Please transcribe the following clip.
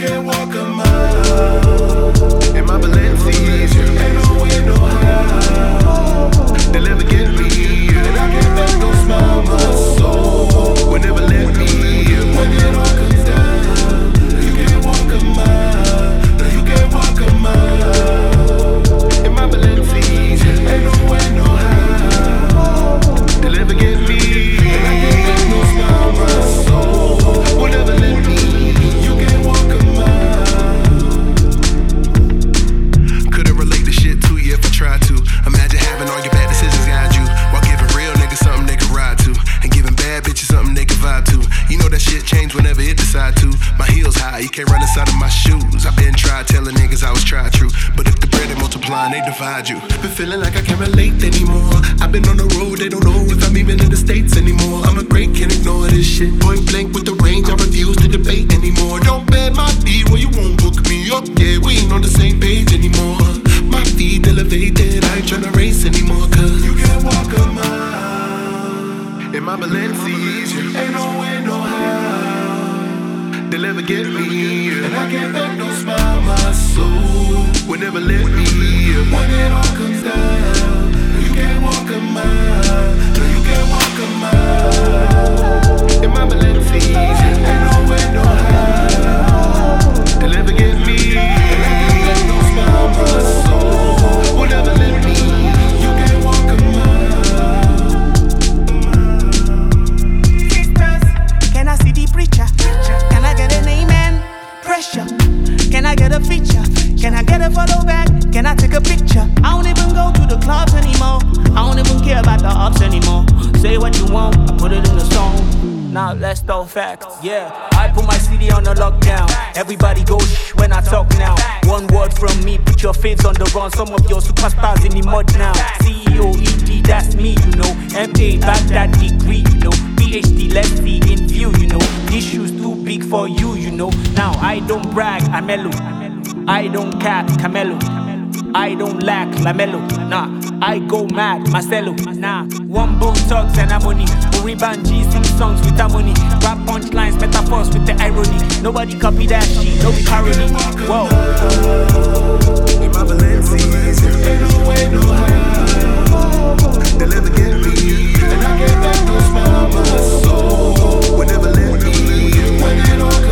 can walk a mile in my Balenciaga. Ain't no way, no how they'll ever get me. And I can't make no smile, my soul will never let me. When it all comes down, you can walk a mile. No, you can't walk a mile in my Balenciaga. Ain't no way, no how they'll ever get me. And I can't make no smile, my soul will never let me. You can't walk a mile. Couldn't relate the shit to you if I tried to. Imagine having all your bad decisions guide you, while giving real niggas something they can ride to, and giving bad bitches something they can vibe to. You know that shit change whenever it decide to. My heels high, you can't run inside of my shoes. I've been tried telling niggas I was tried true, but if the bread ain't multiplying, they divide you. Been feeling like I can't relate anymore. I've been on the road, they don't know if I'm even in the States anymore. I'm a great, can't ignore this shit. Point blank with the range, I refuse to debate anymore. Don't bet my feet where you won't book me up. Yeah, we ain't on the same page anymore. My feet elevated, I ain't tryna race anymore. Cause you can't walk a mile in my Balenciaga. Ain't no way, no how they'll ever get me. And I can't make no smile, my soul will never let me. When it all comes down, you can't walk a mile. No, you can't walk a mile in my Balenciaga. Ain't no way, no how they'll ever get me. And I can't make no smile, my soul will never let me. You can't walk a mile. Sisters, can I see the preacher? Can I get an amen? Pressure. Can I get a feature? Can I get a follow back? Can I take a picture? I don't even go to the clubs anymore. I don't even care about the ups anymore. Say what you want, I put it in the song. Now let's talk facts, yeah. I put my CD on the lockdown. Everybody go shh when I talk now. One word from me, put your faves on the run. Some of your superstars in the mud now. CEO, ED, that's me, you know. MA, back that degree, you know. PhD, let's see in view, you know. These shoes too big for you, you know. Now I don't brag, I'm mellow. I don't cap, Camelo. I don't lack, Lamelo. Nah, I go mad, Marcelo. Nah, one bone talks and harmony. Uriban G sing songs with harmony. Rap punchlines, metaphors with the irony. Nobody copy that shit, no be parody. Whoa. In my Balenciaga, ain't no way, no how they'll ever get me. And I can't make no smile, my soul will never let me. When it all